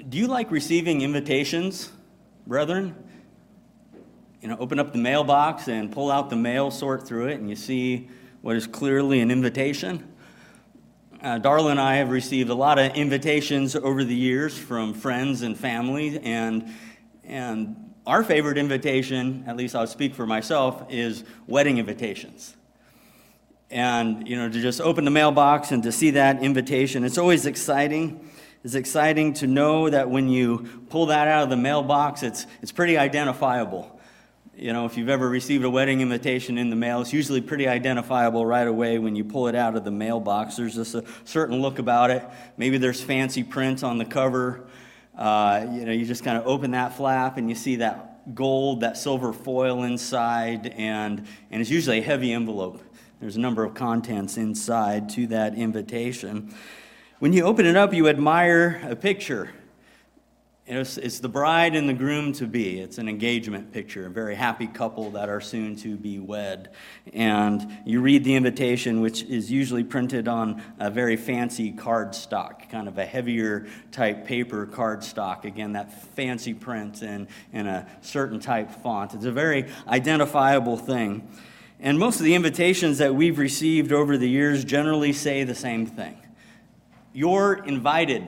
Do you like receiving invitations, brethren? Open up the mailbox and pull out the mail, sort through it, and you see what is clearly an invitation. Darla and I have received a lot of invitations over the years from friends and family, and our favorite invitation, at least I'll speak for myself, is wedding invitations. And, to just open the mailbox and to see that invitation, it's always exciting. It's exciting to know that when you pull that out of the mailbox, it's pretty identifiable. If you've ever received a wedding invitation in the mail, it's usually pretty identifiable right away when you pull it out of the mailbox. There's just a certain look about it. Maybe there's fancy print on the cover. You just kind of open that flap and you see that gold, that silver foil inside, and it's usually a heavy envelope. There's a number of contents inside to that invitation. When you open it up, you admire a picture. It's the bride and the groom-to-be. It's an engagement picture, a very happy couple that are soon to be wed. And you read the invitation, which is usually printed on a very fancy cardstock, kind of a heavier type paper cardstock. Again, that fancy print in a certain type font. It's a very identifiable thing. And most of the invitations that we've received over the years generally say the same thing. You're invited.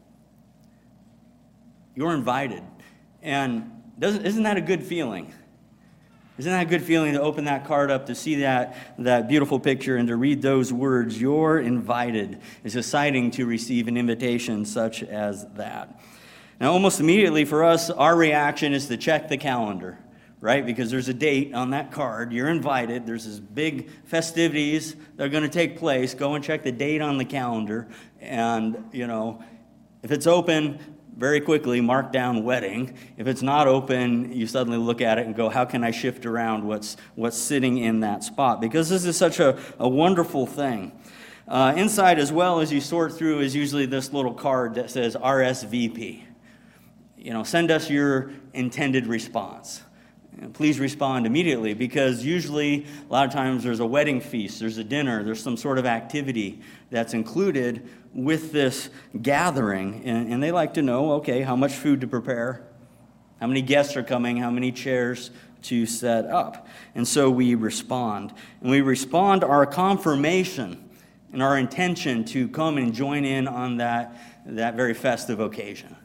You're invited. And isn't that a good feeling? Isn't that a good feeling to open that card up, to see that beautiful picture and to read those words, you're invited? It's exciting to receive an invitation such as that. Now, almost immediately for us, our reaction is to check the calendar, right? Because there's a date on that card. You're invited. There's this big festivities that are going to take place. Go and check the date on the calendar. And, if it's open, very quickly mark down wedding. If it's not open, you suddenly look at it and go, how can I shift around what's sitting in that spot? Because this is such a wonderful thing. Inside as well, as you sort through, is usually this little card that says RSVP. Send us your intended response. Please respond immediately, because usually a lot of times there's a wedding feast, there's a dinner, there's some sort of activity that's included with this gathering, and they like to know, okay, how much food to prepare, how many guests are coming, how many chairs to set up. And so we respond. And we respond our confirmation and our intention to come and join in on that very festive occasion.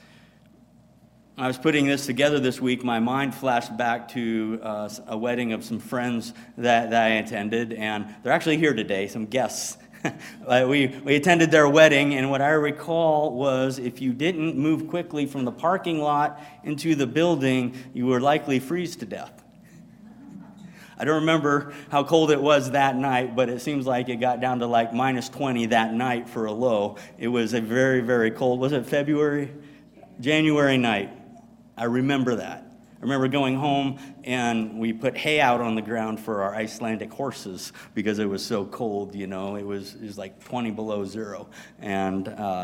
I was putting this together this week. My mind flashed back to a wedding of some friends that I attended, and they're actually here today, some guests. We attended their wedding, and what I recall was if you didn't move quickly from the parking lot into the building, you would likely freeze to death. I don't remember how cold it was that night, but it seems like it got down to like minus 20 that night for a low. It was a very, very cold, was it January night? I remember that. I remember going home and we put hay out on the ground for our Icelandic horses because it was so cold, It was like 20 below zero. And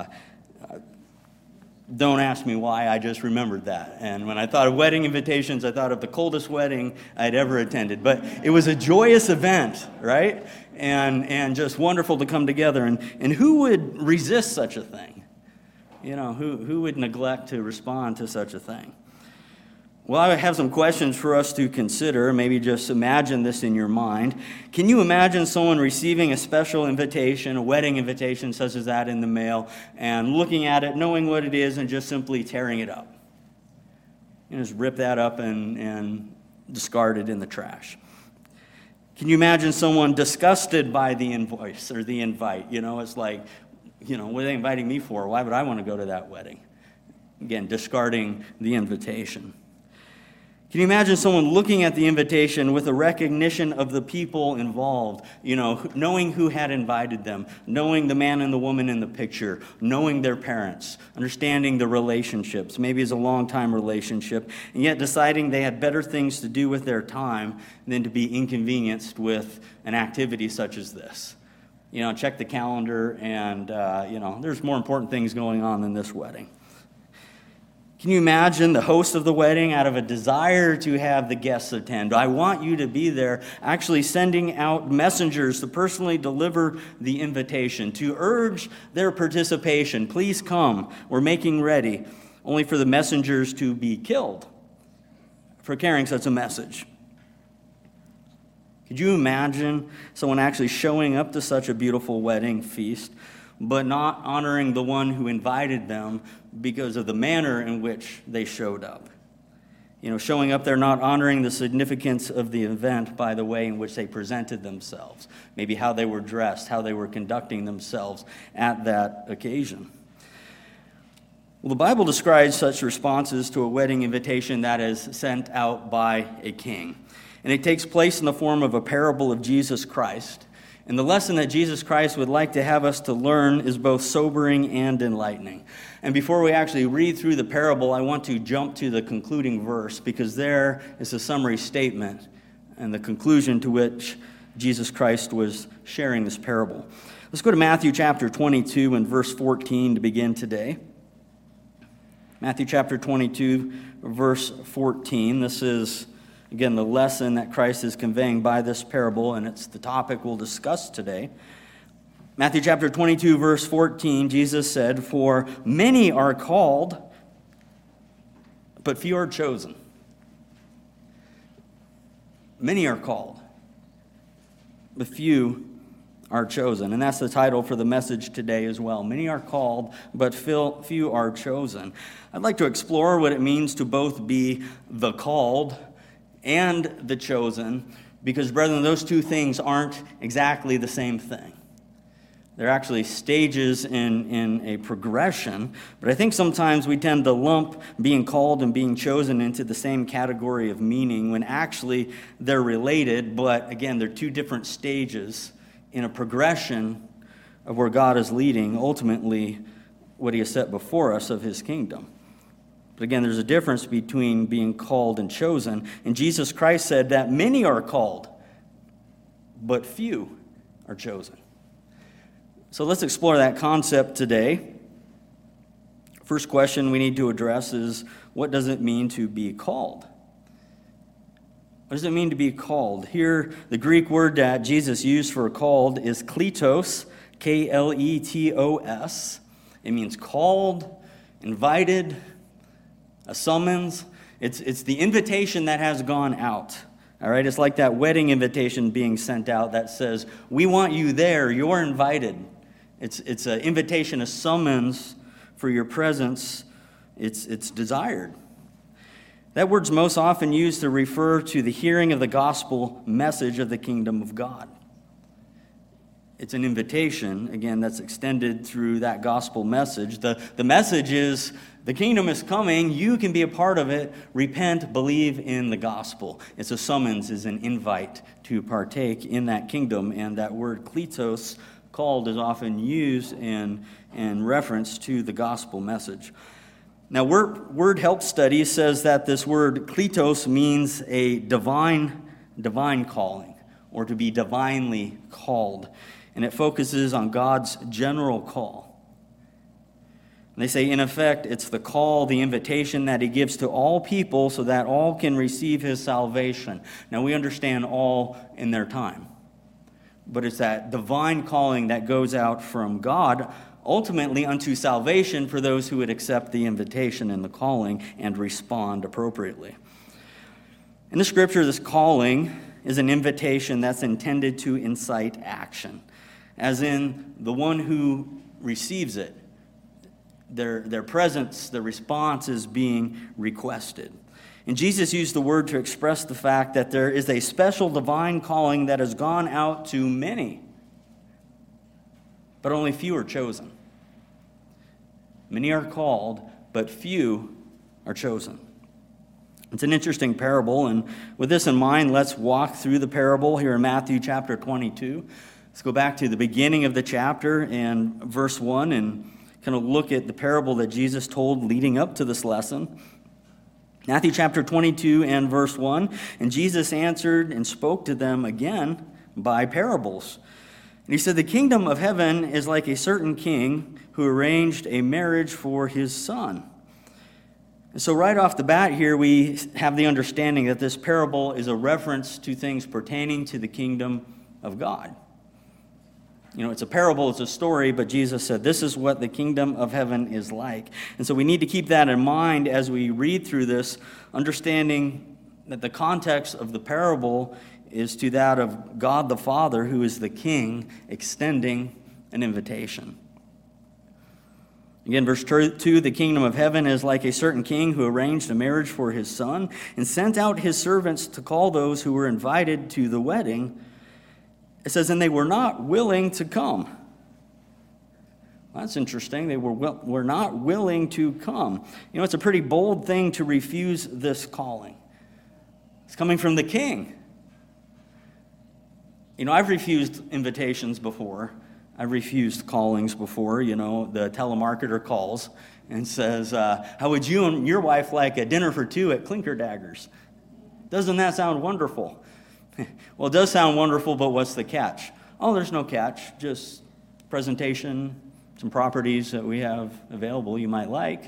don't ask me why, I just remembered that. And when I thought of wedding invitations, I thought of the coldest wedding I'd ever attended. But it was a joyous event, right? And just wonderful to come together. And who would resist such a thing? Who would neglect to respond to such a thing? Well, I have some questions for us to consider. Maybe just imagine this in your mind. Can you imagine someone receiving a special invitation, a wedding invitation such as that in the mail, and looking at it, knowing what it is, and just simply tearing it up? Just rip that up and discard it in the trash. Can you imagine someone disgusted by the invoice or the invite? It's like, what are they inviting me for? Why would I want to go to that wedding? Again, discarding the invitation. Can you imagine someone looking at the invitation with a recognition of the people involved, knowing who had invited them, knowing the man and the woman in the picture, knowing their parents, understanding the relationships, maybe it's a long-time relationship, and yet deciding they had better things to do with their time than to be inconvenienced with an activity such as this? Check the calendar, and, there's more important things going on than this wedding. Can you imagine the host of the wedding, out of a desire to have the guests attend? I want you to be there, actually sending out messengers to personally deliver the invitation, to urge their participation. Please come. We're making ready. only for the messengers to be killed for carrying such a message. Could you imagine someone actually showing up to such a beautiful wedding feast, but not honoring the one who invited them because of the manner in which they showed up? Showing up there, not honoring the significance of the event by the way in which they presented themselves, maybe how they were dressed, how they were conducting themselves at that occasion. Well, the Bible describes such responses to a wedding invitation that is sent out by a king. And it takes place in the form of a parable of Jesus Christ. And the lesson that Jesus Christ would like to have us to learn is both sobering and enlightening. And before we actually read through the parable, I want to jump to the concluding verse, because there is a summary statement and the conclusion to which Jesus Christ was sharing this parable. Let's go to Matthew chapter 22 and verse 14 to begin today. Matthew chapter 22, verse 14. This is, again, the lesson that Christ is conveying by this parable, and it's the topic we'll discuss today. Matthew chapter 22, verse 14, Jesus said, "For many are called, but few are chosen." Many are called, but few are chosen. And that's the title for the message today as well. Many are called, but few are chosen. I'd like to explore what it means to both be the called and the chosen, because, brethren, those two things aren't exactly the same thing. They're actually stages in a progression, but I think sometimes we tend to lump being called and being chosen into the same category of meaning when actually they're related, but again, they're two different stages in a progression of where God is leading, ultimately, what he has set before us of his kingdom. But again, there's a difference between being called and chosen. And Jesus Christ said that many are called, but few are chosen. So let's explore that concept today. First question we need to address is, what does it mean to be called? What does it mean to be called? Here, the Greek word that Jesus used for called is kletos, K-L-E-T-O-S. It means called, invited, a summons. It's the invitation that has gone out. All right, it's like that wedding invitation being sent out that says, "We want you there, you're invited." It's an invitation, a summons for your presence. It's desired. That word's most often used to refer to the hearing of the gospel message of the kingdom of God. It's an invitation, again, that's extended through that gospel message. The message is, the kingdom is coming, you can be a part of it, repent, believe in the gospel. It's a summons, is an invite to partake in that kingdom, and that word kletos, called, is often used in reference to the gospel message. Now, Word Help Study says that this word kletos means a divine calling, or to be divinely called. And it focuses on God's general call. And they say, in effect, it's the call, the invitation that he gives to all people so that all can receive his salvation. Now, we understand all in their time. But it's that divine calling that goes out from God, ultimately unto salvation for those who would accept the invitation and the calling and respond appropriately. In the scripture, this calling is an invitation that's intended to incite action, as in the one who receives it, their presence, their response is being requested. And Jesus used the word to express the fact that there is a special divine calling that has gone out to many, but only few are chosen. Many are called, but few are chosen. It's an interesting parable, and with this in mind, let's walk through the parable here in Matthew chapter 22. Let's go back to the beginning of the chapter and verse 1 and kind of look at the parable that Jesus told leading up to this lesson. Matthew chapter 22 and verse 1, "And Jesus answered and spoke to them again by parables. And he said, the kingdom of heaven is like a certain king who arranged a marriage for his son." And so right off the bat here, we have the understanding that this parable is a reference to things pertaining to the kingdom of God. It's a parable, it's a story, but Jesus said, this is what the kingdom of heaven is like. And so we need to keep that in mind as we read through this, understanding that the context of the parable is to that of God the Father, who is the King, extending an invitation. Again, verse 2, the kingdom of heaven is like a certain king who arranged a marriage for his son and sent out his servants to call those who were invited to the wedding. It says, and they were not willing to come. Well, that's interesting. They were not willing to come. It's a pretty bold thing to refuse this calling. It's coming from the king. I've refused invitations before. I've refused callings before. The telemarketer calls and says, how would you and your wife like a dinner for two at Clinker Daggers? Doesn't that sound wonderful? Well, it does sound wonderful, but what's the catch? Oh, there's no catch. Just presentation, some properties that we have available you might like.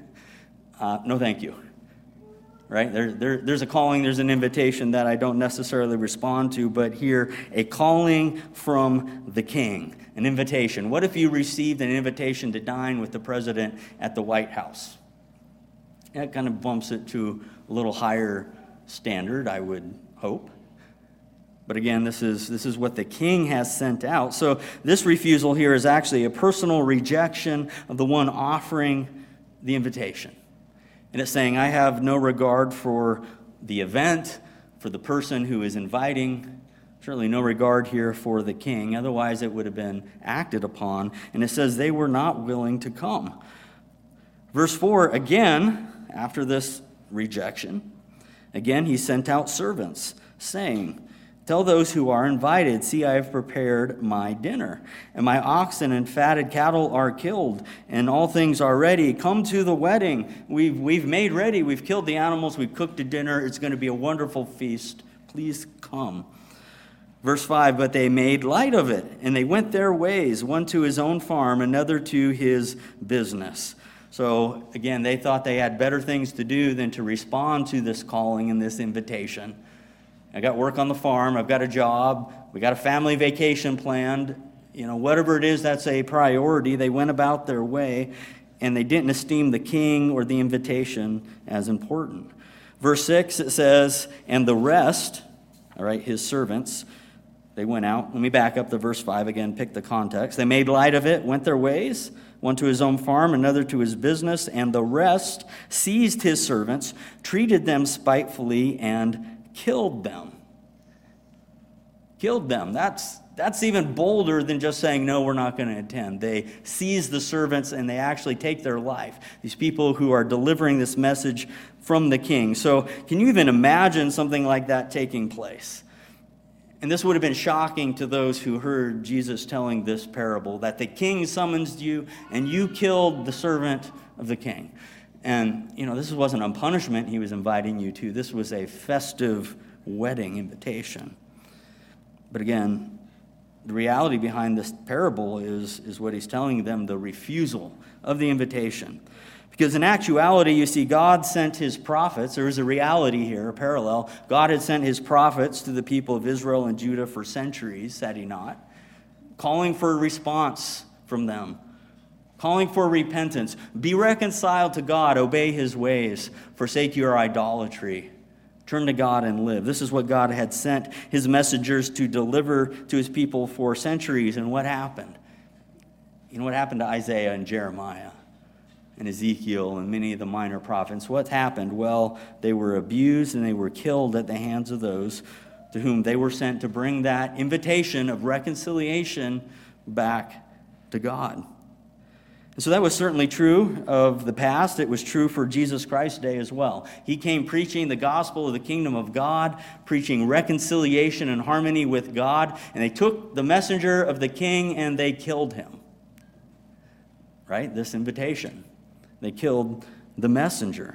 No, thank you. Right? There's a calling, there's an invitation that I don't necessarily respond to, but here, a calling from the king, an invitation. What if you received an invitation to dine with the president at the White House? That kind of bumps it to a little higher standard, I would hope. But again, this is what the king has sent out. So this refusal here is actually a personal rejection of the one offering the invitation. And it's saying, I have no regard for the event, for the person who is inviting, certainly no regard here for the king. Otherwise, it would have been acted upon. And it says they were not willing to come. Verse 4, again, after this rejection, again he sent out servants, saying, tell those who are invited, see, I have prepared my dinner, and my oxen and fatted cattle are killed, and all things are ready. Come to the wedding. We've made ready. We've killed the animals. We've cooked a dinner. It's going to be a wonderful feast. Please come. Verse 5, but they made light of it, and they went their ways, one to his own farm, another to his business. So, again, they thought they had better things to do than to respond to this calling and this invitation. I got work on the farm, I've got a job, we got a family vacation planned. Whatever it is that's a priority, they went about their way, and they didn't esteem the king or the invitation as important. Verse 6, it says, and the rest, all right, his servants, they went out. Let me back up to verse 5 again, pick the context. They made light of it, went their ways, one to his own farm, another to his business, and the rest seized his servants, treated them spitefully, and killed them. Killed them. That's even bolder than just saying, no, we're not going to attend. They seize the servants and they actually take their life. These people who are delivering this message from the king. So can you even imagine something like that taking place? And this would have been shocking to those who heard Jesus telling this parable, that the king summons you and you killed the servant of the king. And, this wasn't a punishment he was inviting you to. This was a festive wedding invitation. But again, the reality behind this parable is what he's telling them, the refusal of the invitation. Because in actuality, you see, God sent his prophets. There is a reality here, a parallel. God had sent his prophets to the people of Israel and Judah for centuries, had he not, calling for a response from them. Calling for repentance. Be reconciled to God. Obey his ways. Forsake your idolatry. Turn to God and live. This is what God had sent his messengers to deliver to his people for centuries. And what happened? What happened to Isaiah and Jeremiah and Ezekiel and many of the minor prophets? What happened? Well, they were abused and they were killed at the hands of those to whom they were sent to bring that invitation of reconciliation back to God. And so that was certainly true of the past. It was true for Jesus Christ's day as well. He came preaching the gospel of the kingdom of God, preaching reconciliation and harmony with God, and they took the messenger of the king and they killed him. Right? This invitation. They killed the messenger.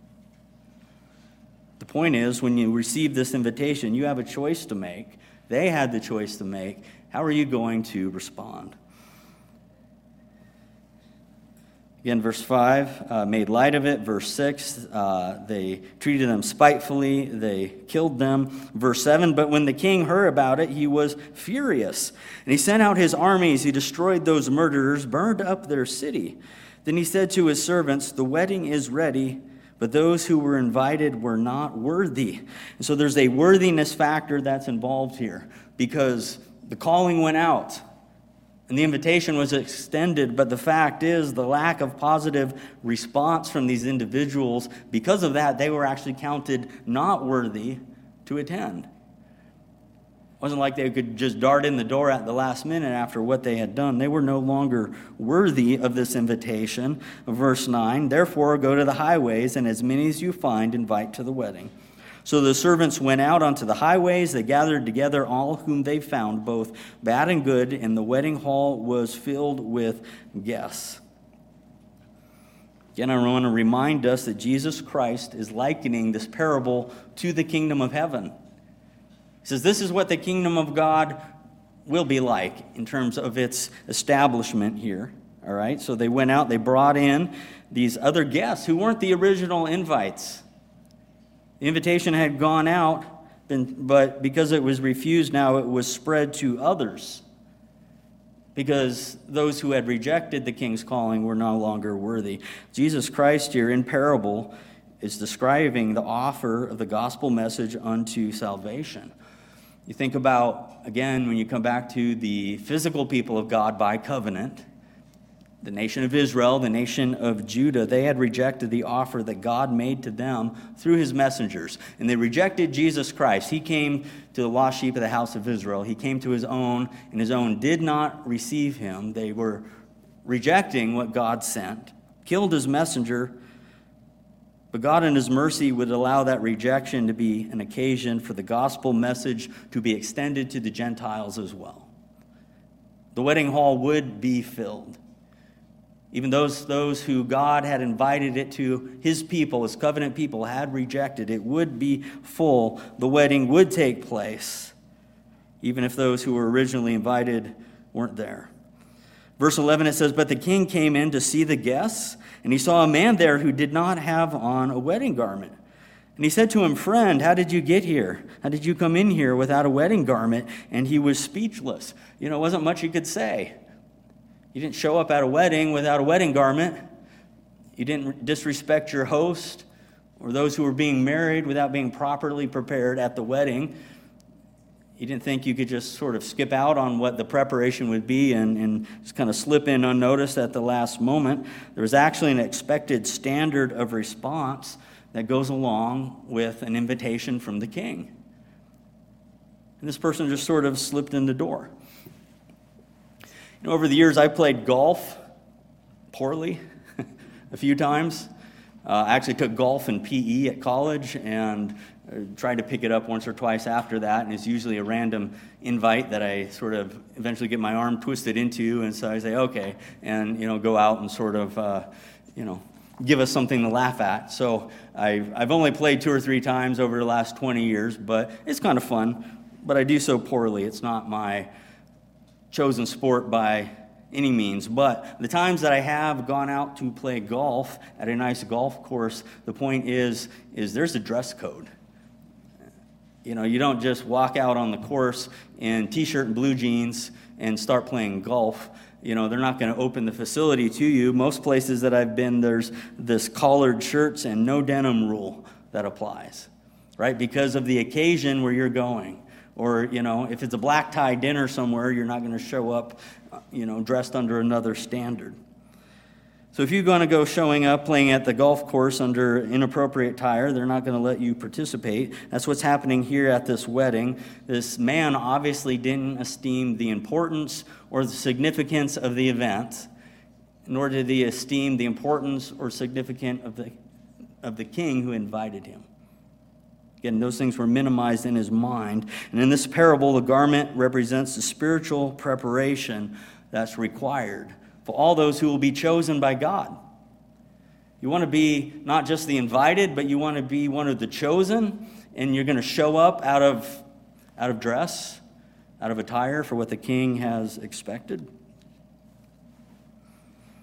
The point is, when you receive this invitation, you have a choice to make. They had the choice to make. How are you going to respond? Again, verse 5, made light of it. Verse 6, they treated them spitefully. They killed them. Verse 7, but when the king heard about it, he was furious. And he sent out his armies. He destroyed those murderers, burned up their city. Then he said to his servants, the wedding is ready, but those who were invited were not worthy. And so there's a worthiness factor that's involved here, because the calling went out. And the invitation was extended, but the fact is the lack of positive response from these individuals, because of that, they were actually counted not worthy to attend. It wasn't like they could just dart in the door at the last minute after what they had done. They were no longer worthy of this invitation. Verse 9, therefore go to the highways, and as many as you find, invite to the wedding. So the servants went out onto the highways. They gathered together all whom they found, both bad and good, and the wedding hall was filled with guests. Again, I want to remind us that Jesus Christ is likening this parable to the kingdom of heaven. He says this is what the kingdom of God will be like in terms of its establishment here. All right, so they went out, they brought in these other guests who weren't the original invites. The invitation had gone out, but because it was refused, now it was spread to others. Because those who had rejected the king's calling were no longer worthy. Jesus Christ here in parable is describing the offer of the gospel message unto salvation. You think about, again, when you come back to the physical people of God by covenant, the nation of Israel, the nation of Judah, they had rejected the offer that God made to them through his messengers. And they rejected Jesus Christ. He came to the lost sheep of the house of Israel. He came to his own, and his own did not receive him. They were rejecting what God sent, killed his messenger. But God in his mercy would allow that rejection to be an occasion for the gospel message to be extended to the Gentiles as well. The wedding hall would be filled. Even those who God had invited it to, his people, his covenant people, had rejected. It would be full. The wedding would take place, even if those who were originally invited weren't there. Verse 11, it says, but the king came in to see the guests, and he saw a man there who did not have on a wedding garment. And he said to him, friend, how did you get here? How did you come in here without a wedding garment? And he was speechless. It wasn't much he could say. You didn't show up at a wedding without a wedding garment. You didn't disrespect your host or those who were being married without being properly prepared at the wedding. You didn't think you could just sort of skip out on what the preparation would be and just kind of slip in unnoticed at the last moment. There was actually an expected standard of response that goes along with an invitation from the king. And this person just sort of slipped in the door. Over the years, I played golf poorly a few times. I actually took golf and PE at college and tried to pick it up once or twice after that. And it's usually a random invite that I sort of eventually get my arm twisted into. And so I say, okay, and, go out and sort of, give us something to laugh at. So I've only played 2 or 3 times over the last 20 years, but it's kind of fun. But I do so poorly. It's not my chosen sport by any means, but the times that I have gone out to play golf at a nice golf course, the point is there's a dress code. You don't just walk out on the course in t-shirt and blue jeans and start playing golf. They're not going to open the facility to you. Most places that I've been, there's this collared shirts and no denim rule that applies, right? Because of the occasion where you're going. Or, if it's a black tie dinner somewhere, you're not going to show up, dressed under another standard. So if you're going to go showing up playing at the golf course under inappropriate attire, they're not going to let you participate. That's what's happening here at this wedding. This man obviously didn't esteem the importance or the significance of the event, nor did he esteem the importance or significance of the king who invited him. Again, those things were minimized in his mind. And in this parable, the garment represents the spiritual preparation that's required for all those who will be chosen by God. You want to be not just the invited, but you want to be one of the chosen, and you're going to show up out of dress, out of attire for what the king has expected.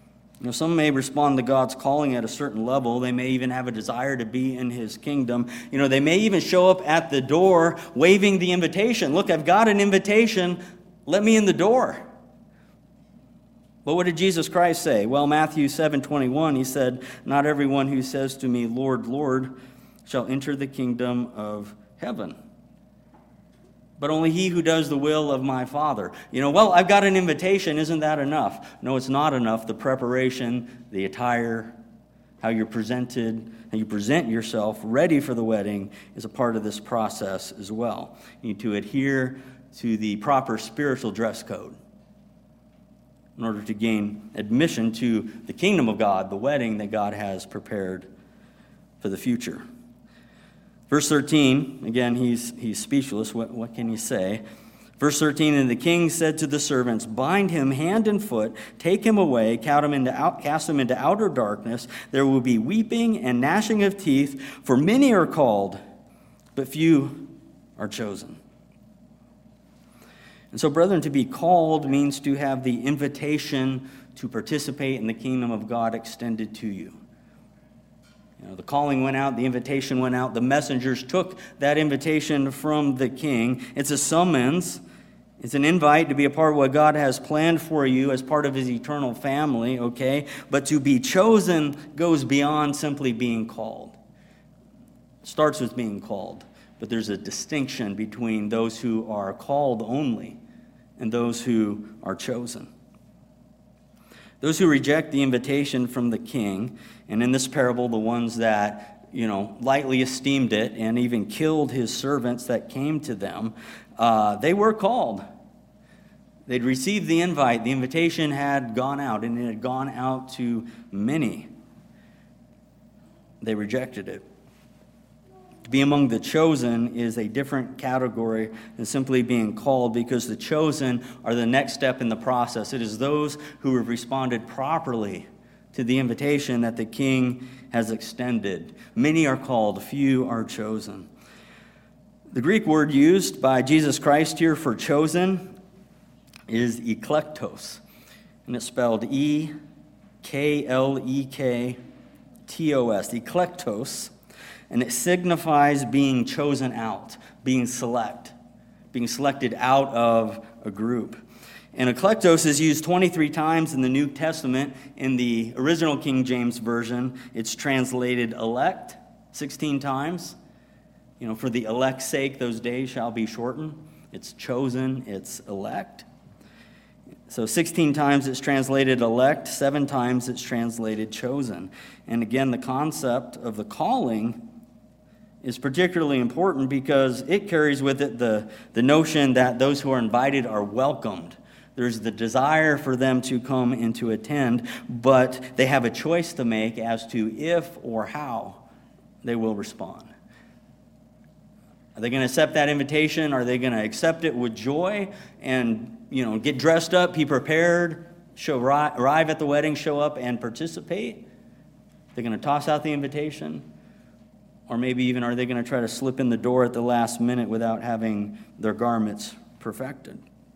Some may respond to God's calling at a certain level. They may even have a desire to be in his kingdom. They may even show up at the door waving the invitation. Look, I've got an invitation. Let me in the door. But what did Jesus Christ say? Well, Matthew 7:21, he said, "Not everyone who says to me, 'Lord, Lord,' shall enter the kingdom of heaven, but only he who does the will of my Father." Well, I've got an invitation. Isn't that enough? No, it's not enough. The preparation, the attire, how you're presented, how you present yourself ready for the wedding is a part of this process as well. You need to adhere to the proper spiritual dress code in order to gain admission to the kingdom of God, the wedding that God has prepared for the future. Verse 13, again, he's speechless. What can he say? Verse 13, "And the king said to the servants, 'Bind him hand and foot, take him away, cast him into outer darkness. There will be weeping and gnashing of teeth, for many are called, but few are chosen.'" And so, brethren, to be called means to have the invitation to participate in the kingdom of God extended to you. The calling went out, the invitation went out, the messengers took that invitation from the king. It's a summons. It's an invite to be a part of what God has planned for you as part of his eternal family, okay? But to be chosen goes beyond simply being called. It starts with being called, but there's a distinction between those who are called only and those who are chosen. Those who reject the invitation from the king, and in this parable, the ones that, lightly esteemed it and even killed his servants that came to them, they were called. They'd received the invite. The invitation had gone out, and it had gone out to many. They rejected it. To be among the chosen is a different category than simply being called, because the chosen are the next step in the process. It is those who have responded properly to the invitation that the king has extended. Many are called, few are chosen. The Greek word used by Jesus Christ here for chosen is eklektos, and it's spelled E-K-L-E-K-T-O-S, eklektos. And it signifies being chosen out, being selected out of a group. And eklektos is used 23 times in the New Testament. In the original King James Version, it's translated elect 16 times. For the elect's sake, those days shall be shortened. It's chosen, it's elect. So 16 times it's translated elect, 7 times it's translated chosen. And again, the concept of the calling is particularly important because it carries with it the notion that those who are invited are welcomed. There's the desire for them to come and to attend, but they have a choice to make as to if or how they will respond. Are they going to accept that invitation? Are they going to accept it with joy and, get dressed up, be prepared, arrive at the wedding, show up and participate? They're going to toss out the invitation? Or maybe even are they going to try to slip in the door at the last minute without having their garments perfected?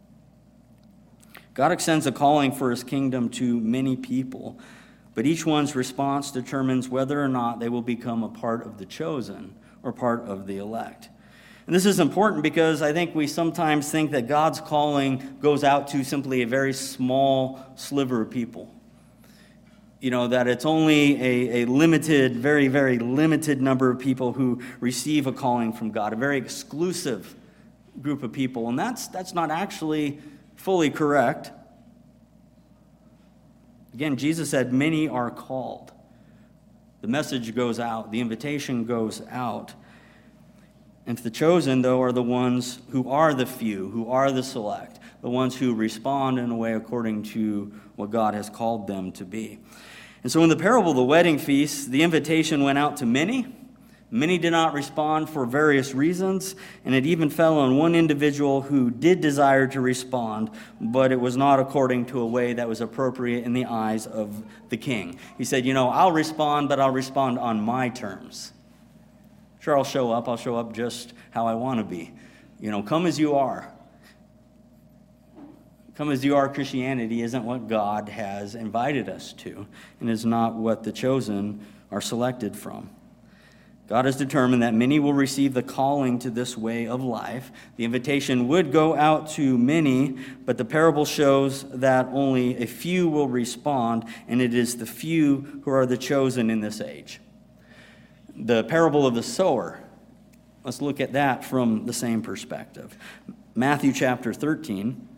God extends a calling for his kingdom to many people, but each one's response determines whether or not they will become a part of the chosen or part of the elect. And this is important because I think we sometimes think that God's calling goes out to simply a very small sliver of people. That it's only a limited, very, very limited number of people who receive a calling from God, a very exclusive group of people. And that's not actually fully correct. Again, Jesus said, many are called. The message goes out, the invitation goes out. And the chosen, though, are the ones who are the few, who are the select, the ones who respond in a way according to what God has called them to be. And so in the parable of the wedding feast, the invitation went out to many. Many did not respond for various reasons, and it even fell on one individual who did desire to respond, but it was not according to a way that was appropriate in the eyes of the king. He said, I'll respond, but I'll respond on my terms. Sure, I'll show up just how I want to be. Come as you are. Come as you are Christianity isn't what God has invited us to, and is not what the chosen are selected from. God has determined that many will receive the calling to this way of life. The invitation would go out to many, but the parable shows that only a few will respond, and it is the few who are the chosen in this age. The parable of the sower, let's look at that from the same perspective. Matthew chapter 13.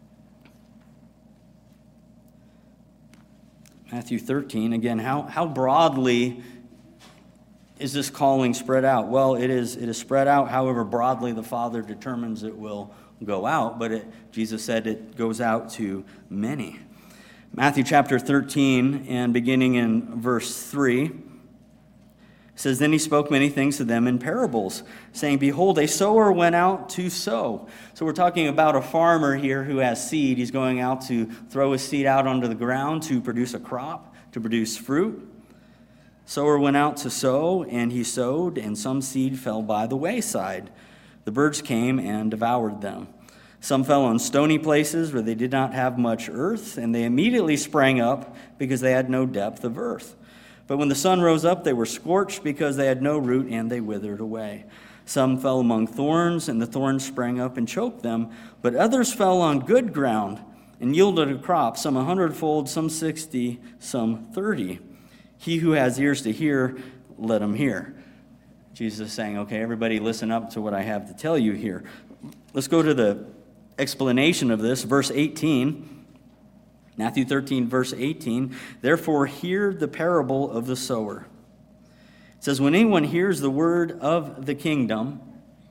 Matthew 13, again, how broadly is this calling spread out? Well, it is spread out however broadly the Father determines it will go out, but Jesus said it goes out to many. Matthew chapter 13, and beginning in verse 3, says, Then he spoke many things to them in parables, saying, Behold, a sower went out to sow. So we're talking about a farmer here who has seed. He's going out to throw his seed out onto the ground to produce a crop, to produce fruit. Sower went out to sow, and he sowed, and some seed fell by the wayside. The birds came and devoured them. Some fell on stony places where they did not have much earth, and they immediately sprang up because they had no depth of earth. But when the sun rose up, they were scorched because they had no root, and they withered away. Some fell among thorns, and the thorns sprang up and choked them. But others fell on good ground and yielded a crop, some 100-fold, some 60, some 30. He who has ears to hear, let him hear. Jesus is saying, okay, everybody listen up to what I have to tell you here. Let's go to the explanation of this, verse 18. Matthew 13, verse 18, Therefore hear the parable of the sower. It says, when anyone hears the word of the kingdom,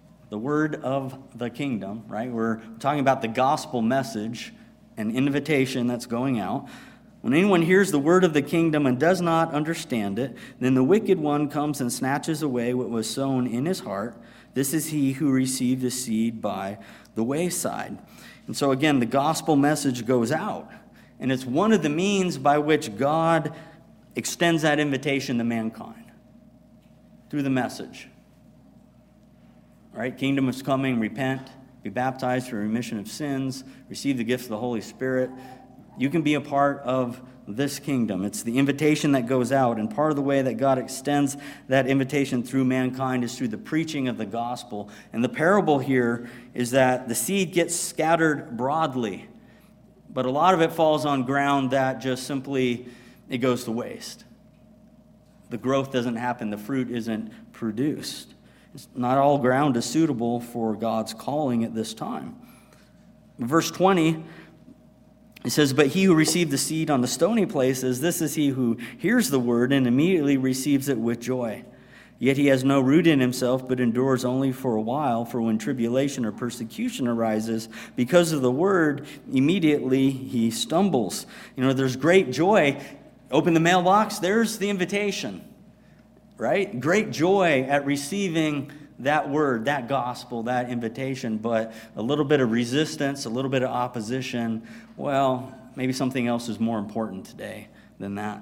right? We're talking about the gospel message, an invitation that's going out. When anyone hears the word of the kingdom and does not understand it, then the wicked one comes and snatches away what was sown in his heart. This is he who received the seed by the wayside. And so again, the gospel message goes out. And it's one of the means by which God extends that invitation to mankind, through the message. All right, kingdom is coming, repent, be baptized for remission of sins, receive the gift of the Holy Spirit. You can be a part of this kingdom. It's the invitation that goes out, and part of the way that God extends that invitation through mankind is through the preaching of the gospel. And the parable here is that the seed gets scattered broadly, but a lot of it falls on ground that just simply, it goes to waste. The growth doesn't happen. The fruit isn't produced. Not all ground is suitable for God's calling at this time. Verse 20, it says, But he who received the seed on the stony places, this is he who hears the word and immediately receives it with joy. Yet he has no root in himself, but endures only for a while. For when tribulation or persecution arises because of the word, immediately he stumbles. There's great joy. Open the mailbox, there's the invitation, right? Great joy at receiving that word, that gospel, that invitation, but a little bit of resistance, a little bit of opposition. Well, maybe something else is more important today than that.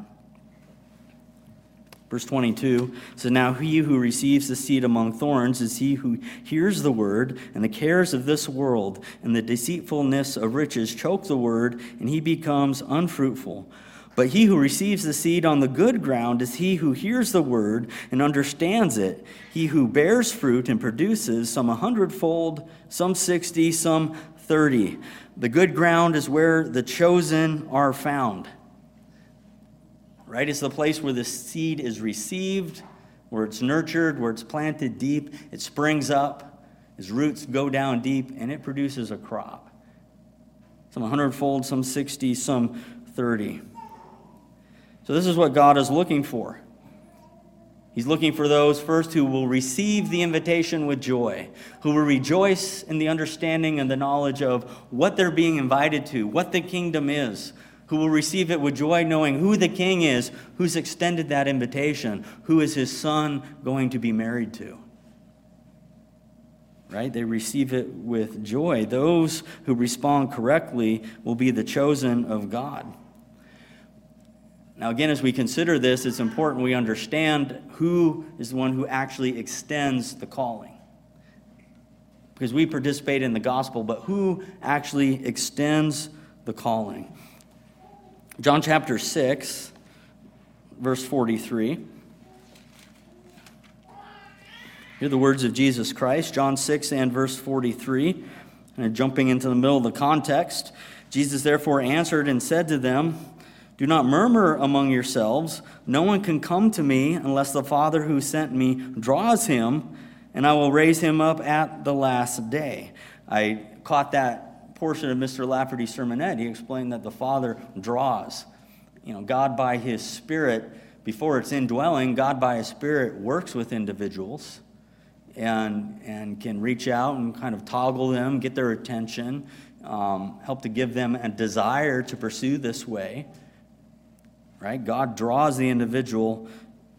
Verse 22 says, Now he who receives the seed among thorns is he who hears the word, and the cares of this world and the deceitfulness of riches choke the word, and he becomes unfruitful. But he who receives the seed on the good ground is he who hears the word and understands it, he who bears fruit and produces some 100-fold, some 60, some 30. The good ground is where the chosen are found. Right? It's the place where the seed is received, where it's nurtured, where it's planted deep. It springs up, its roots go down deep, and it produces a crop. Some 100-fold, some 60, some 30. So this is what God is looking for. He's looking for those first who will receive the invitation with joy, who will rejoice in the understanding and the knowledge of what they're being invited to, what the kingdom is, who will receive it with joy knowing who the king is, who's extended that invitation, who is his son going to be married to. Right? They receive it with joy. Those who respond correctly will be the chosen of God. Now again, as we consider this, it's important we understand who is the one who actually extends the calling. Because we participate in the gospel, but who actually extends the calling. John chapter 6, verse 43. Hear the words of Jesus Christ, John 6 and verse 43. And jumping into the middle of the context, Jesus therefore answered and said to them, "Do not murmur among yourselves. No one can come to me unless the Father who sent me draws him, and I will raise him up at the last day." I caught that portion of Mr. Lafferty's sermonette. He explained that the Father draws. God by His Spirit, before it's indwelling, God by His Spirit works with individuals and can reach out and kind of toggle them, get their attention, help to give them a desire to pursue this way. Right? God draws the individual.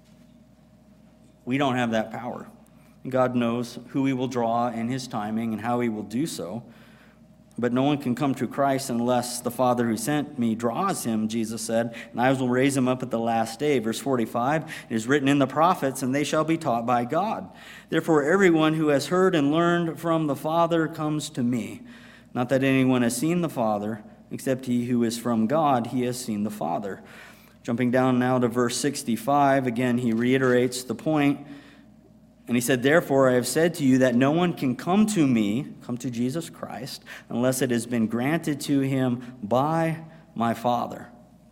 We don't have that power. God knows who He will draw in His timing and how He will do so. But no one can come to Christ unless the Father who sent me draws him, Jesus said, and I will raise him up at the last day. Verse 45, it is written in the prophets, and they shall be taught by God. Therefore, everyone who has heard and learned from the Father comes to me. Not that anyone has seen the Father, except he who is from God, he has seen the Father. Jumping down now to verse 65, again, he reiterates the point. And he said, "Therefore I have said to you that no one can come to me," come to Jesus Christ, "unless it has been granted to him by my Father."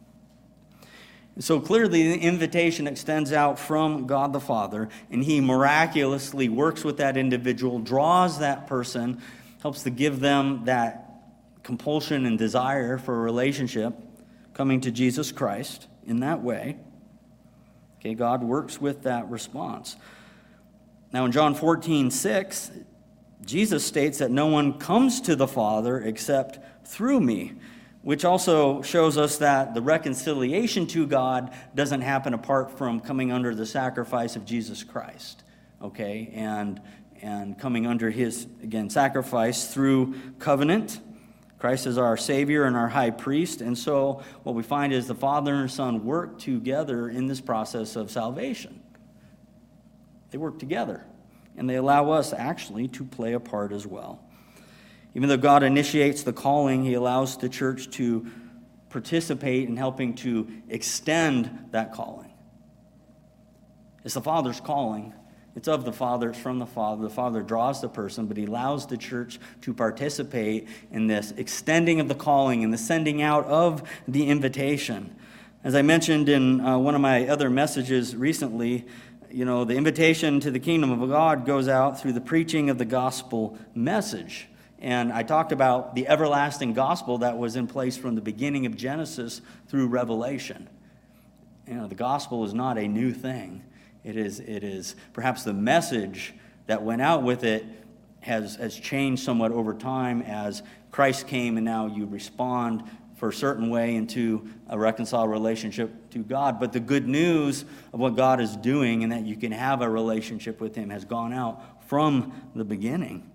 And so clearly the invitation extends out from God the Father, and He miraculously works with that individual, draws that person, helps to give them that compulsion and desire for a relationship, coming to Jesus Christ in that way. Okay, God works with that response. Now in John 14:6, Jesus states that no one comes to the Father except through me, which also shows us that the reconciliation to God doesn't happen apart from coming under the sacrifice of Jesus Christ, okay, and coming under His, again, sacrifice through covenant. Christ is our Savior and our high priest, and so what we find is the Father and Son work together in this process of salvation. They work together, and they allow us actually to play a part as well. Even though God initiates the calling, He allows the church to participate in helping to extend that calling. It's the Father's calling. It's of the Father. It's from the Father. The Father draws the person, but He allows the church to participate in this extending of the calling and the sending out of the invitation. As I mentioned in one of my other messages recently, the invitation to the kingdom of God goes out through the preaching of the gospel message. And I talked about the everlasting gospel that was in place from the beginning of Genesis through Revelation. The gospel is not a new thing. It is perhaps the message that went out with it has changed somewhat over time as Christ came, and now you respond for a certain way into a reconciled relationship to God. But the good news of what God is doing and that you can have a relationship with Him has gone out from the beginning.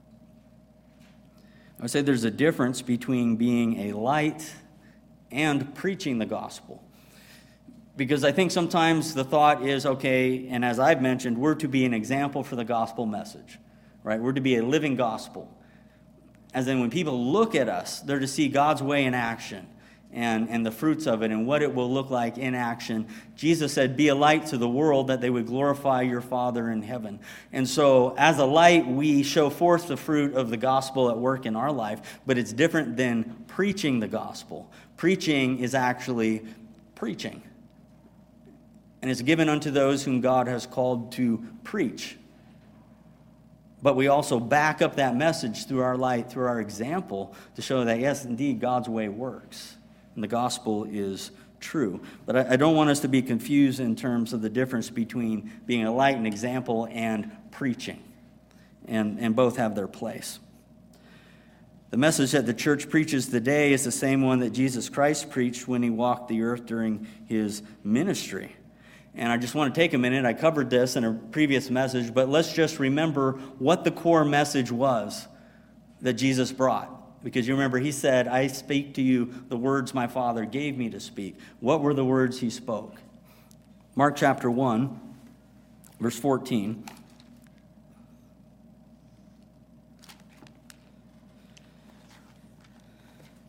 I would say there's a difference between being a light and preaching the gospel. Because I think sometimes the thought is, okay, and as I've mentioned, we're to be an example for the gospel message, right? We're to be a living gospel. As in when people look at us, they're to see God's way in action and the fruits of it and what it will look like in action. Jesus said, "Be a light to the world that they would glorify your Father in heaven." And so as a light, we show forth the fruit of the gospel at work in our life, but it's different than preaching the gospel. Preaching is actually preaching. And it's given unto those whom God has called to preach. But we also back up that message through our light, through our example, to show that, yes, indeed, God's way works. And the gospel is true. But I don't want us to be confused in terms of the difference between being a light and example and preaching. And both have their place. The message that the church preaches today is the same one that Jesus Christ preached when He walked the earth during His ministry. And I just want to take a minute. I covered this in a previous message, but let's just remember what the core message was that Jesus brought. Because you remember, He said, "I speak to you the words my Father gave me to speak." What were the words He spoke? Mark chapter 1, verse 14.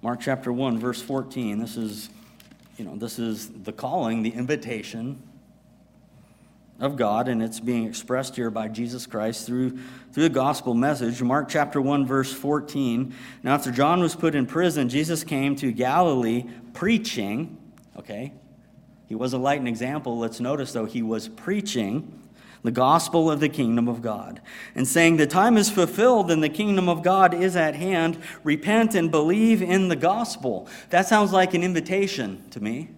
Mark chapter 1, verse 14. This is the calling, the invitation of God, and it's being expressed here by Jesus Christ through the gospel message. Mark chapter 1, verse 14. Now, after John was put in prison, Jesus came to Galilee preaching. Okay, he was a light and example. Let's notice, though, he was preaching the gospel of the kingdom of God, and saying, the time is fulfilled and the kingdom of God is at hand. Repent and believe in the gospel. That sounds like an invitation to me.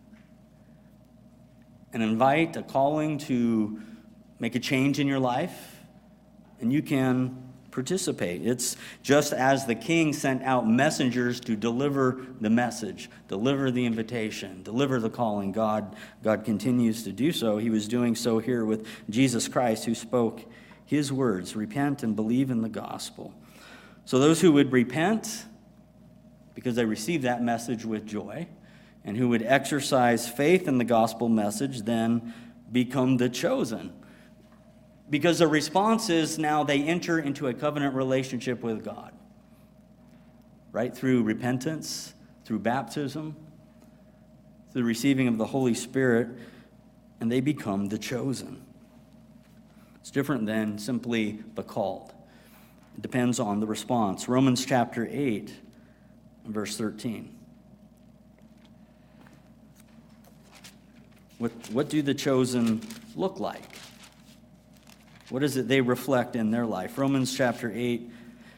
An invite, a calling to make a change in your life, and you can participate. It's just as the king sent out messengers to deliver the message, deliver the invitation, deliver the calling. God continues to do so. He was doing so here with Jesus Christ, who spoke his words, repent and believe in the gospel. So those who would repent because they received that message with joy, and who would exercise faith in the gospel message, then become the chosen. Because the response is now they enter into a covenant relationship with God. Right? Through repentance, through baptism, through the receiving of the Holy Spirit, and they become the chosen. It's different than simply the called. It depends on the response. Romans chapter 8, verse 13. What do the chosen look like? What is it they reflect in their life? Romans chapter 8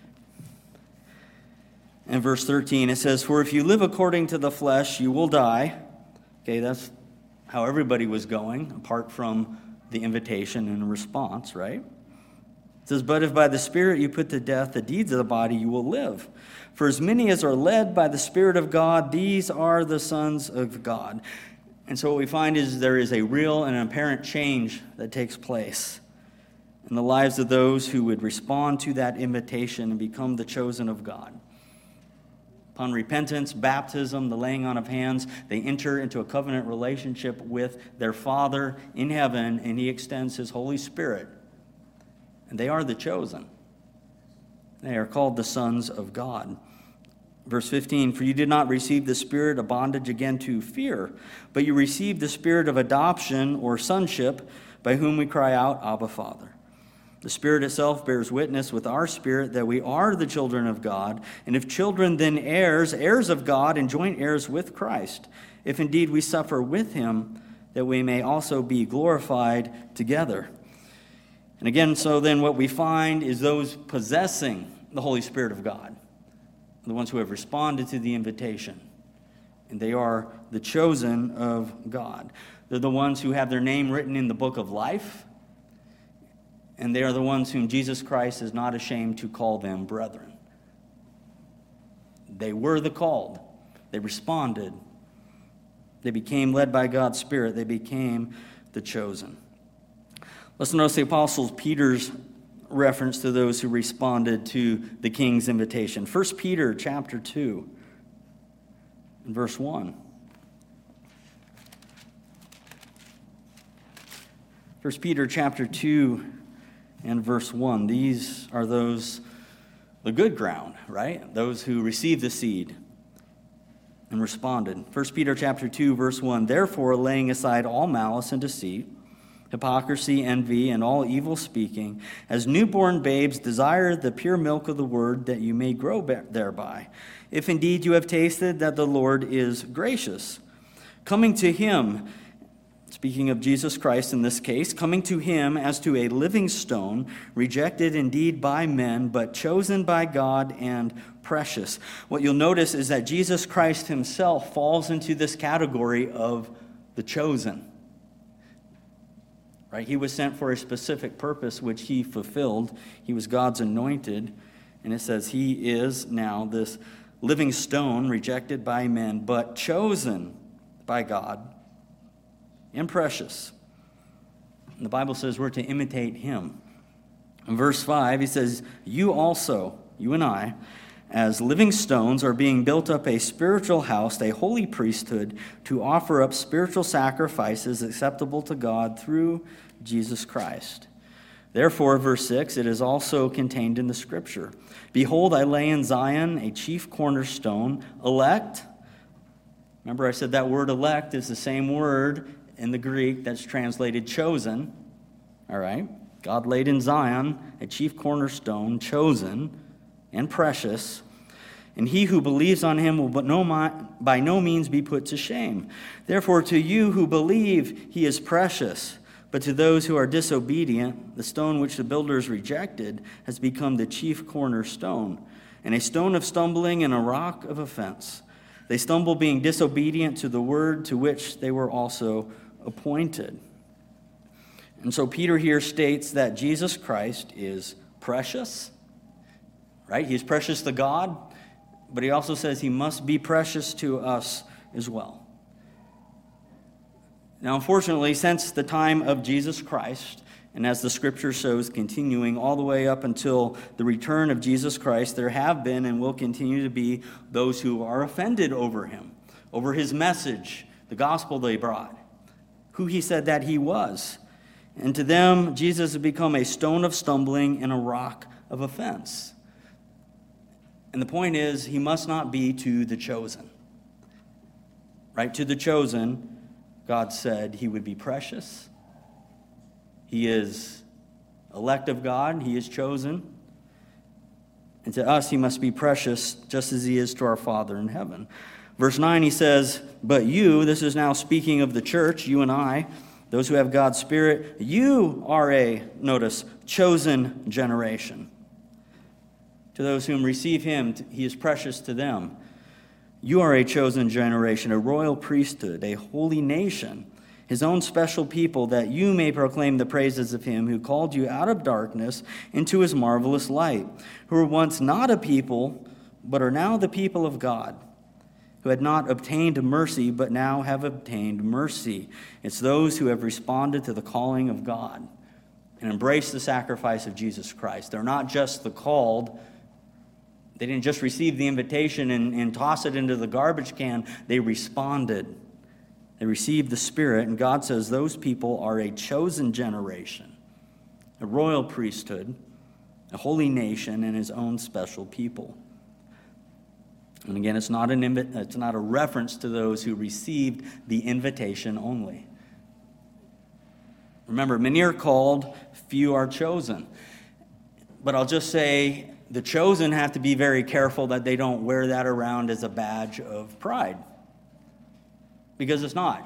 and verse 13, it says, for if you live according to the flesh, you will die. Okay, that's how everybody was going, apart from the invitation and response, right? It says, but if by the Spirit you put to death the deeds of the body, you will live. For as many as are led by the Spirit of God, these are the sons of God. And so what we find is there is a real and apparent change that takes place in the lives of those who would respond to that invitation and become the chosen of God. Upon repentance, baptism, the laying on of hands, they enter into a covenant relationship with their Father in heaven, and he extends his Holy Spirit. And they are the chosen. They are called the sons of God. Verse 15, for you did not receive the spirit of bondage again to fear, but you received the spirit of adoption or sonship, by whom we cry out, Abba, Father. The Spirit itself bears witness with our spirit that we are the children of God, and if children, then heirs, heirs of God, and joint heirs with Christ, if indeed we suffer with him, that we may also be glorified together. And again, so then what we find is those possessing the Holy Spirit of God, the ones who have responded to the invitation, and they are the chosen of God. They're the ones who have their name written in the book of life, and they are the ones whom Jesus Christ is not ashamed to call them brethren. They were the called. They responded. They became led by God's Spirit. They became the chosen. Let's notice the Apostle Peter's reference to those who responded to the king's invitation. 1 Peter chapter 2 and verse 1. 1 Peter chapter 2 and verse 1. These are those, the good ground, right? Those who received the seed and responded. 1 Peter chapter 2, verse 1. Therefore, laying aside all malice and deceit, hypocrisy, envy, and all evil speaking, as newborn babes desire the pure milk of the word, that you may grow thereby, if indeed you have tasted that the Lord is gracious. Coming to him, speaking of Jesus Christ in this case, coming to him as to a living stone, rejected indeed by men, but chosen by God and precious. What you'll notice is that Jesus Christ himself falls into this category of the chosen. Right? He was sent for a specific purpose, which he fulfilled. He was God's anointed. And it says he is now this living stone, rejected by men, but chosen by God and precious. And the Bible says we're to imitate him. In verse 5, he says, you also, you and I, as living stones, are being built up a spiritual house, a holy priesthood, to offer up spiritual sacrifices acceptable to God through Jesus Christ. Therefore, verse 6, it is also contained in the Scripture. Behold, I lay in Zion a chief cornerstone, elect. Remember, I said that word elect is the same word in the Greek that's translated chosen. All right? God laid in Zion a chief cornerstone, chosen and precious, and he who believes on him will by no means be put to shame. Therefore, to you who believe, he is precious. But to those who are disobedient, the stone which the builders rejected has become the chief cornerstone, and a stone of stumbling and a rock of offense. They stumble being disobedient to the word to which they were also appointed. And so Peter here states that Jesus Christ is precious, right? He's precious to God, but he also says he must be precious to us as well. Now, unfortunately, since the time of Jesus Christ, and as the Scripture shows, continuing all the way up until the return of Jesus Christ, there have been and will continue to be those who are offended over him, over his message, the gospel they brought, who he said that he was. And to them, Jesus has become a stone of stumbling and a rock of offense. And the point is, he must not be to the chosen. Right? To the chosen, God said he would be precious. He is elect of God. He is chosen. And to us, he must be precious just as he is to our Father in heaven. Verse 9, he says, but you, this is now speaking of the church, you and I, those who have God's Spirit, you are a, notice, chosen generation. To those whom receive him, he is precious to them. You are a chosen generation, a royal priesthood, a holy nation, his own special people, that you may proclaim the praises of him who called you out of darkness into his marvelous light, who were once not a people, but are now the people of God, who had not obtained mercy, but now have obtained mercy. It's those who have responded to the calling of God and embraced the sacrifice of Jesus Christ. They're not just the called. They didn't just receive the invitation and toss it into the garbage can. They responded. They received the Spirit, and God says those people are a chosen generation, a royal priesthood, a holy nation, and his own special people. And again, it's not a reference to those who received the invitation only. Remember, many are called, few are chosen. But I'll just say, the chosen have to be very careful that they don't wear that around as a badge of pride. Because it's not.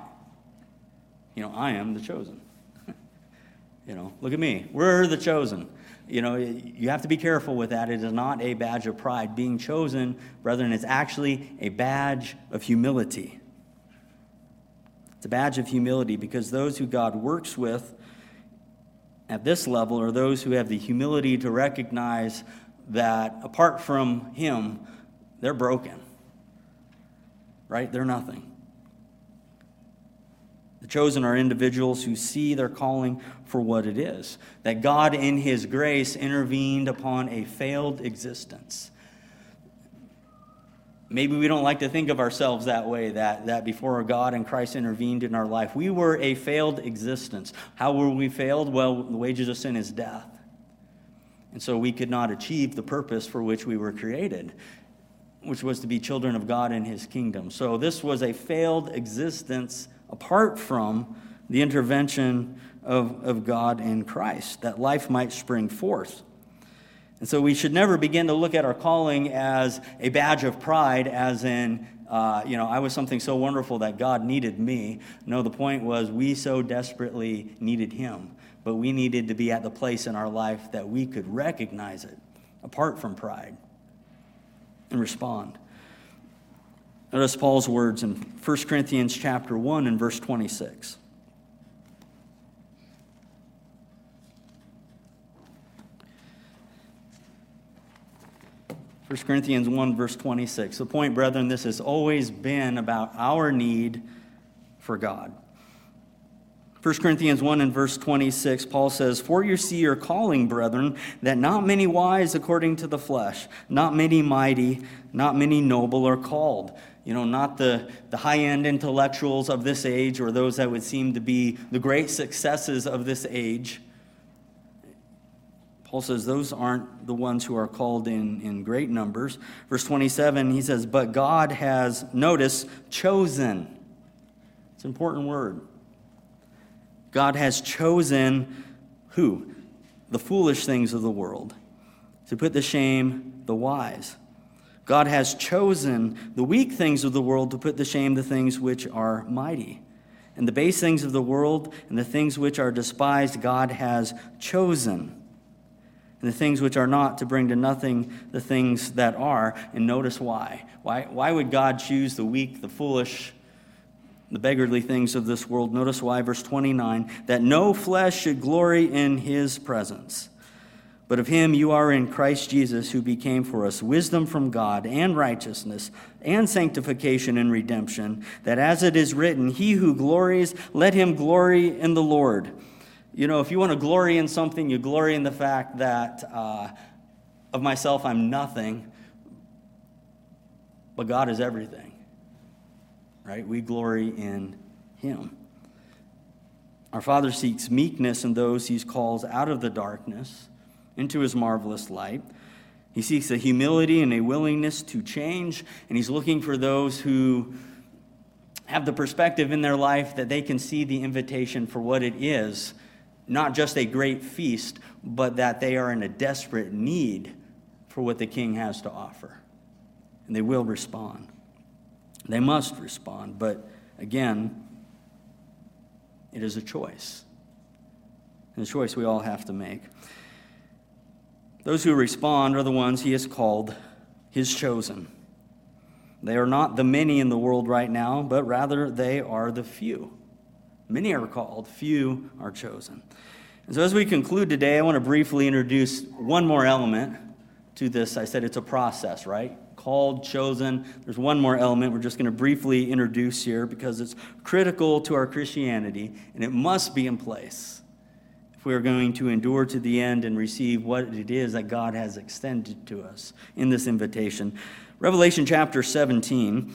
I am the chosen. Look at me. We're the chosen. You have to be careful with that. It is not a badge of pride. Being chosen, brethren, is actually a badge of humility. It's a badge of humility because those who God works with at this level are those who have the humility to recognize that apart from him, they're broken. Right? They're nothing. The chosen are individuals who see their calling for what it is. That God in his grace intervened upon a failed existence. Maybe we don't like to think of ourselves that way, that before God and Christ intervened in our life, we were a failed existence. How were we failed? Well, the wages of sin is death. And so we could not achieve the purpose for which we were created, which was to be children of God in his kingdom. So this was a failed existence apart from the intervention of God in Christ, that life might spring forth. And so we should never begin to look at our calling as a badge of pride, as in, I was something so wonderful that God needed me. No, the point was we so desperately needed him. But we needed to be at the place in our life that we could recognize it, apart from pride, and respond. Notice Paul's words in 1 Corinthians chapter 1 and verse 26. 1 Corinthians 1, verse 26. The point, brethren, this has always been about our need for God. 1 Corinthians 1 and verse 26, Paul says, "For you see your calling, brethren, that not many wise according to the flesh, not many mighty, not many noble are called." Not the high-end intellectuals of this age or those that would seem to be the great successes of this age. Paul says those aren't the ones who are called in great numbers. Verse 27, he says, but God has, notice, chosen. It's an important word. God has chosen who? The foolish things of the world, to put to shame the wise. God has chosen the weak things of the world to put to shame the things which are mighty. And the base things of the world and the things which are despised, God has chosen. And the things which are not, to bring to nothing the things that are. And notice why. Why would God choose the weak, the foolish, the beggarly things of this world? Notice why, verse 29, that no flesh should glory in his presence. But of him you are in Christ Jesus, who became for us wisdom from God and righteousness and sanctification and redemption, that as it is written, he who glories, let him glory in the Lord. You know, if you want to glory in something, you glory in the fact that of myself I'm nothing, but God is everything. Right? We glory in him. Our Father seeks meekness in those he calls out of the darkness into his marvelous light. He seeks a humility and a willingness to change, and he's looking for those who have the perspective in their life that they can see the invitation for what it is, not just a great feast, but that they are in a desperate need for what the King has to offer. And they will respond. They must respond, but again, it is a choice. And a choice we all have to make. Those who respond are the ones he has called his chosen. They are not the many in the world right now, but rather they are the few. Many are called, few are chosen. And so as we conclude today, I want to briefly introduce one more element to this. I said it's a process, right? Called, chosen. There's one more element we're just going to briefly introduce here because it's critical to our Christianity, and it must be in place if we are going to endure to the end and receive what it is that God has extended to us in this invitation. Revelation chapter 17.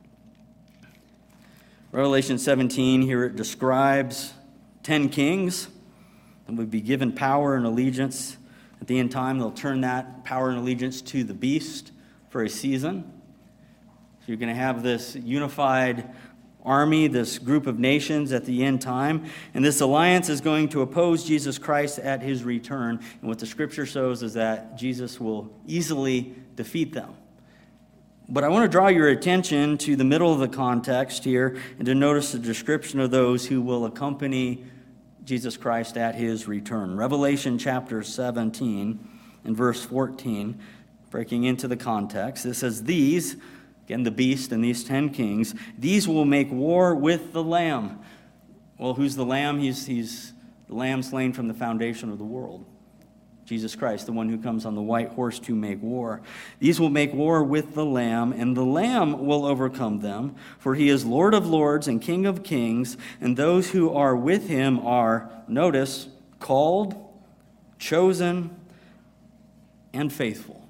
Revelation 17, here it describes 10 kings that would be given power and allegiance. At the end time, they'll turn that power and allegiance to the beast for a season. So you're going to have this unified army, this group of nations at the end time. And this alliance is going to oppose Jesus Christ at his return. And what the scripture shows is that Jesus will easily defeat them. But I want to draw your attention to the middle of the context here and to notice the description of those who will accompany Jesus Christ at his return. Revelation chapter 17 and verse 14, breaking into the context, it says, these, again the beast and these 10 kings, these will make war with the Lamb. Well, who's the Lamb? He's the Lamb slain from the foundation of the world. Jesus Christ, the one who comes on the white horse to make war. These will make war with the Lamb, and the Lamb will overcome them, for he is Lord of lords and King of kings, and those who are with him are, notice, called, chosen, and faithful.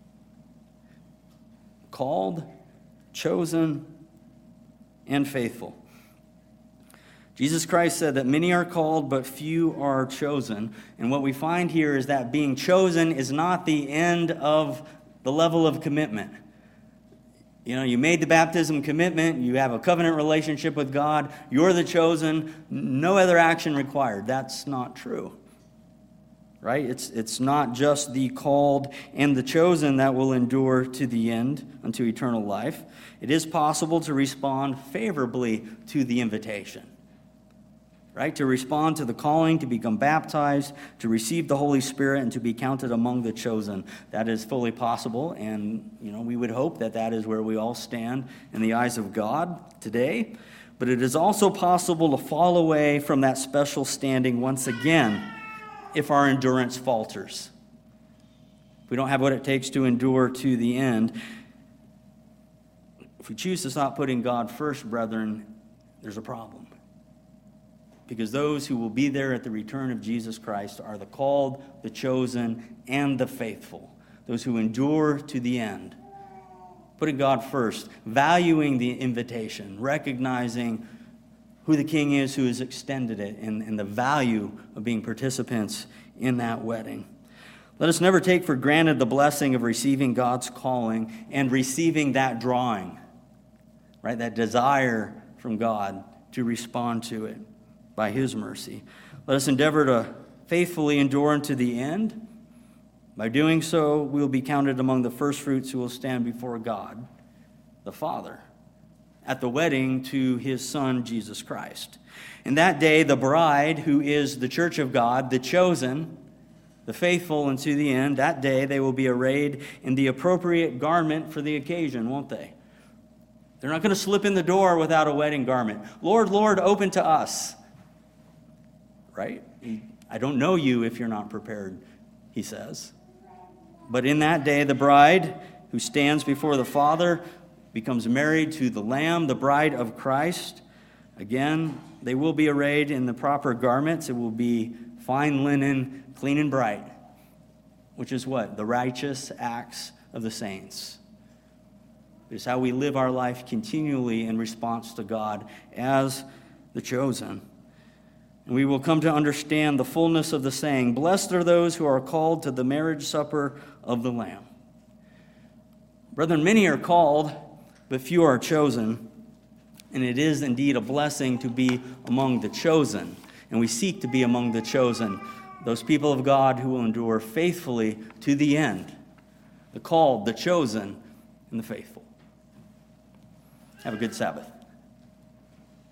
Called, chosen, and faithful. Jesus Christ said that many are called, but few are chosen. And what we find here is that being chosen is not the end of the level of commitment. You know, you made the baptism commitment, you have a covenant relationship with God, you're the chosen, no other action required. That's not true. Right? It's not just the called and the chosen that will endure to the end, unto eternal life. It is possible to respond favorably to the invitation. Right? To respond to the calling, to become baptized, to receive the Holy Spirit, and to be counted among the chosen. That is fully possible, and we would hope that that is where we all stand in the eyes of God today. But it is also possible to fall away from that special standing once again if our endurance falters. If we don't have what it takes to endure to the end. If we choose to stop putting God first, brethren, there's a problem. Because those who will be there at the return of Jesus Christ are the called, the chosen, and the faithful. Those who endure to the end. Putting God first, valuing the invitation, recognizing who the King is who has extended it, and the value of being participants in that wedding. Let us never take for granted the blessing of receiving God's calling and receiving that drawing, right? That desire from God to respond to it by His mercy. Let us endeavor to faithfully endure unto the end. By doing so, we will be counted among the firstfruits who will stand before God, the Father, at the wedding to His Son, Jesus Christ. And that day, the bride, who is the church of God, the chosen, the faithful unto the end, that day they will be arrayed in the appropriate garment for the occasion, won't they? They're not going to slip in the door without a wedding garment. Lord, Lord, open to us. Right? I don't know you if you're not prepared, He says. But in that day, the bride who stands before the Father becomes married to the Lamb, the bride of Christ. Again, they will be arrayed in the proper garments. It will be fine linen, clean and bright, which is what? The righteous acts of the saints. It is how we live our life continually in response to God as the chosen. And we will come to understand the fullness of the saying, "Blessed are those who are called to the marriage supper of the Lamb." Brethren, many are called, but few are chosen. And it is indeed a blessing to be among the chosen. And we seek to be among the chosen, those people of God who will endure faithfully to the end, the called, the chosen, and the faithful. Have a good Sabbath.